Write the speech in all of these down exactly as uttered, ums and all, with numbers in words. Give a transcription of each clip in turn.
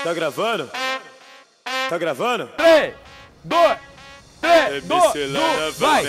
Tá gravando? Tá gravando? três, dois, três, dois, vai!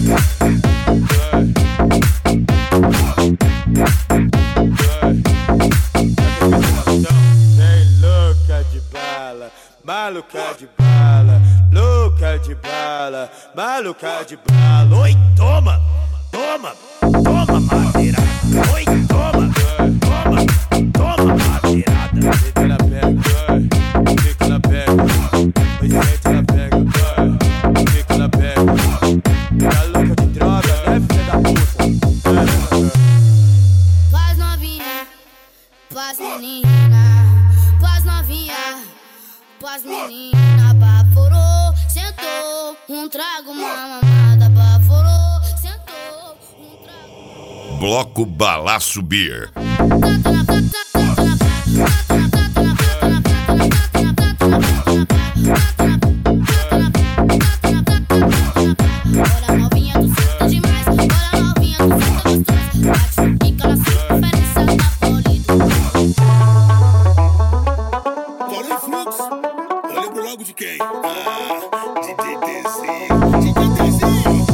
Vem louca de bala, maluca de bala, louca de bala, maluca de bala. Oi, toma, toma, toma madeira. Oi, toma, toma, toma madeirada. Fica na pega, fica na pega, oi, sente na pega, fica na pega. Tá louca de droga, né, filha da puta? Paz novinha, paz menina, paz novinha, paz menina, baforou, sentou, um trago, uma mamada, baforou, sentou, um trago. Bloco Balaço Beer. Bora novinha, tu senta demais, bora novinha, tu senta gostoso. Fica na circunferência da polida. Paulo Fluxo, eu lembro logo de quem? Ah, D J Dezinho, D J Dezinho.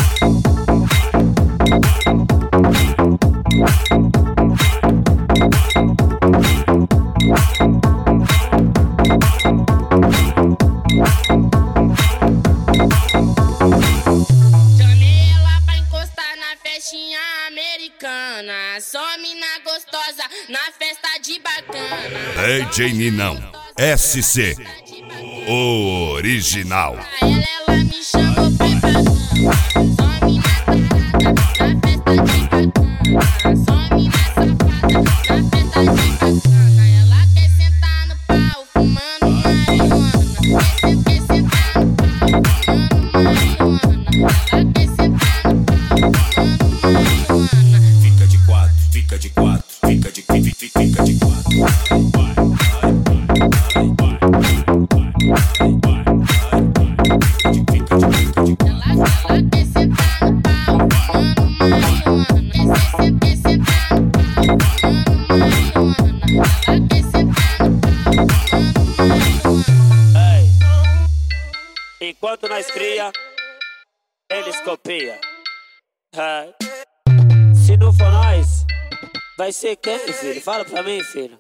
Janela pra encostar na festinha americana. Só mina gostosa na festa de bacana. D J Ninão, S C, o original. Ela, ela me chamou pra ir pra cama. Só mina tarada na festa de bacana. Só mina safada na festa de bacana. Ela quer sentar no pau fumando marihuana. Quer, quer sentar no pau fumando marihuana. Ela quer sentar no pau fumando marihuana. Fica de quatro, fica de quatro, fica de fica, fica, fica de quatro. Vai, vai, vai, vai, vai, vai, vai, fica de fica de fica de quatro. Ela, ela quer sentar no pau fumando marihuana. Quer, quer, quer sentar no pau fumando marihuana. Ela quer sentar no pau fumando marihuana. Ei, enquanto nós cria, eles copia. É. Se não for nós, vai ser quem, filho? Fala pra mim, filho.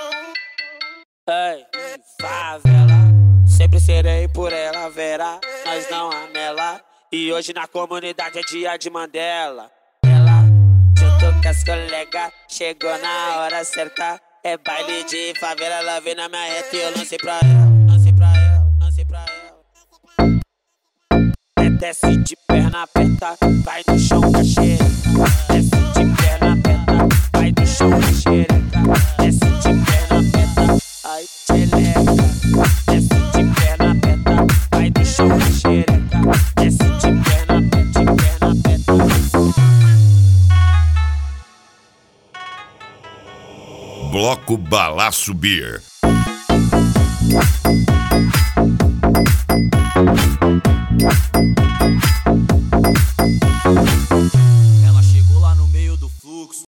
Ei, favela, sempre serei por ela, verá, nós não anela. E hoje na comunidade é dia de Mandela. Ela, junto com as colegas, chegou na hora certa. É baile de favela, ela vem na minha reta e eu lancei pra ela, lancei pra ela, lancei pra ela. Desce de perna aperta, vai no chão com a xereca. Desce de perna aperta, vai no chão com a xereca. Desce de perna aperta, ai xereca. Desce de perna aperta, vai no chão com a xereca. Desce de perna aperta, de perna aperta. Bloco Balaço Beer. Bora